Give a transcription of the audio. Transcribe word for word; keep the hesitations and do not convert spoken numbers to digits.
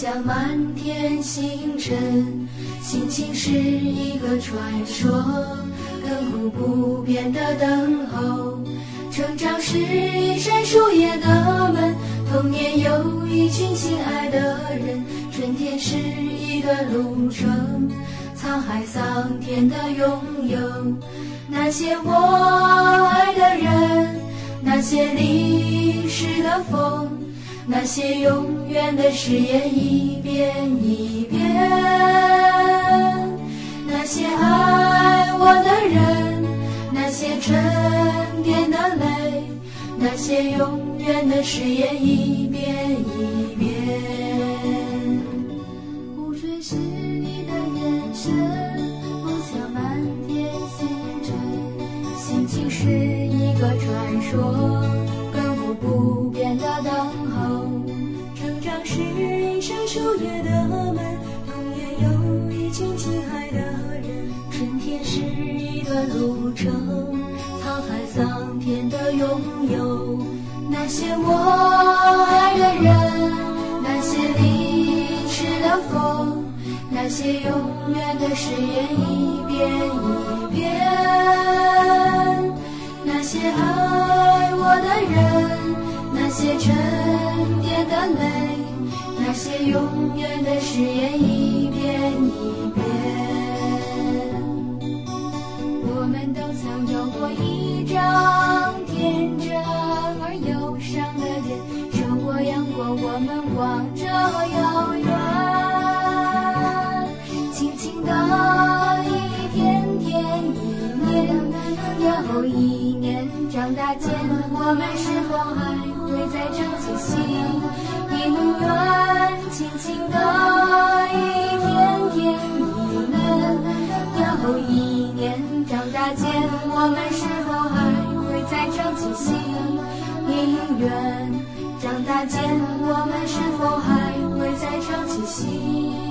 像满天星辰，心情是一个传说，亘古不变的等候。成长是一扇树叶的门，童年有一群亲爱的人，春天是一段路程，沧海桑田的拥有。那些我爱的人，那些淋湿的风，那些永远的誓言一遍一遍。那些爱我的人，那些沉淀的泪，那些永远的誓言一遍一遍。湖水是你的眼神，梦想满天星辰，心情是一个传说，亘古不变的等候。成长是一扇树叶的门，童年有一群亲爱的人，春天是一段路程，沧海桑田的拥有。那些我爱的人，那些淋湿的风，那些永远的誓言一遍一遍。那些爱我的人，那些沉淀的泪，那些永远的誓言一遍一遍。我们都曾有过一张天真而忧伤的脸，受过养过，我们望着遥远，轻轻的一天天一年，年后一年，长大间我们是否还会再争气息？宁愿轻轻的一天天一年，年后一年，长大间我们是否还会再争气息？宁愿长大间我们是否还会再争气息？